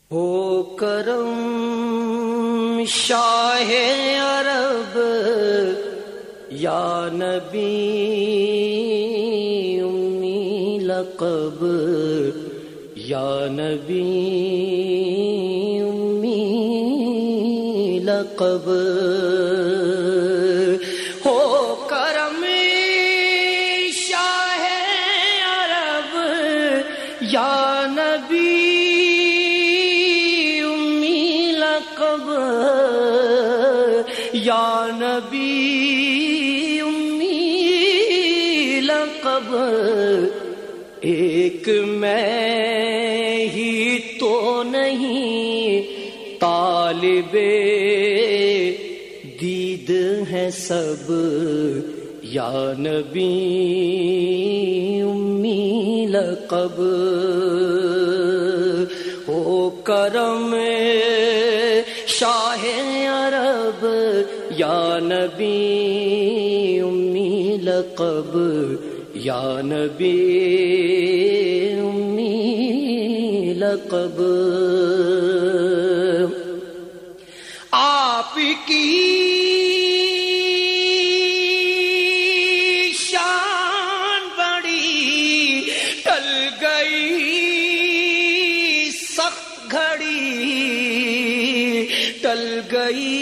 ہو کرم شاہ عرب یا نبی امی لقب یا نبی امی لقب ہو کرم شاہ عرب یا نبی یا نبی امی لقب ایک میں ہی تو نہیں طالب دید ہے سب یا نبی امی لقب ہو کرم شاہ عرب یا نبی امی لقب یا نبی امی لقب آپ کی شان بڑی ٹل گئی سخت گھڑی ٹل گئی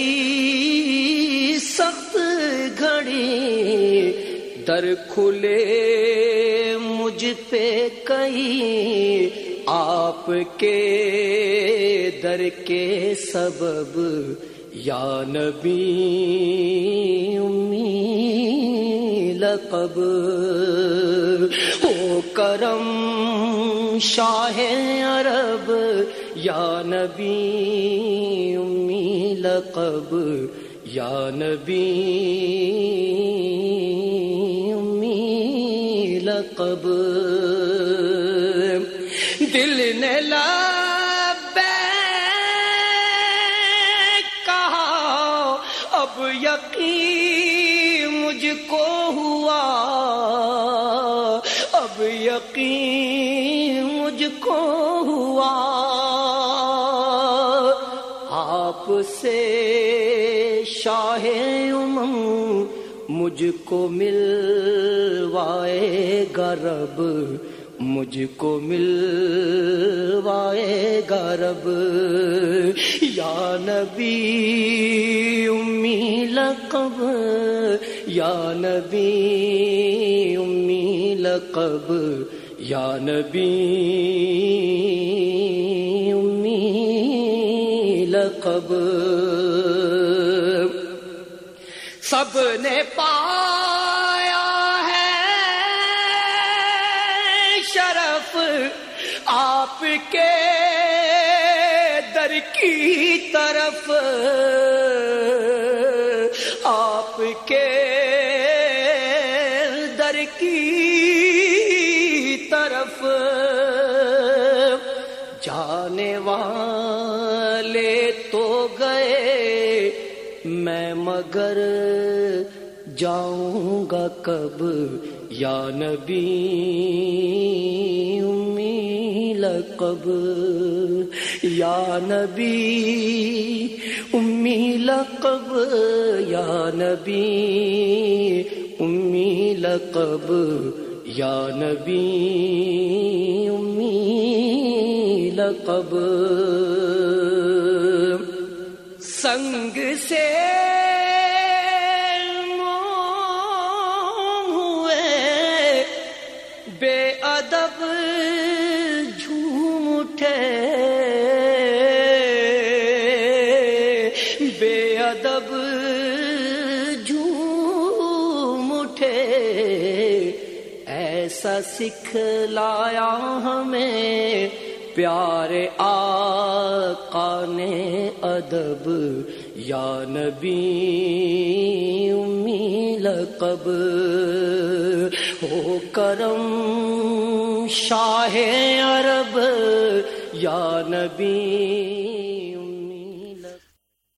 سخت گھڑی در کھلے مجھ پہ کئی آپ کے در کے سبب یا نبی امی لقب ہو کرم شاہ عرب یا نبی امی لقب یا نبی امی لقب دل نے لبیک کہا اب یقین مجھ کو ہوا اب یقین مجھ کو ہوا آپ سے شاہ امم مجھ کو ملوائے گا رب مجھ کو ملوائے گا رب یا نبی امی لقب یا نبی امی لقب یا نبی امی لقب سب نے پایا ہے شرف آپ کے در کی طرف آپ کے در کی طرف جانے والے تو گئے میں مگر جاؤں گا کب یا نبی امی لقب یا نبی امی لقب یا نبی امی لقب یا نبی امی لقب سنگ سے موم ہوئے بے ادب جھوم اٹھے بے ادب جھوم اٹھے ایسا سکھلایا ہمیں پیارے آقا نے ادب یا نبی امی لقب ہو کرم شاہ عرب یا نبی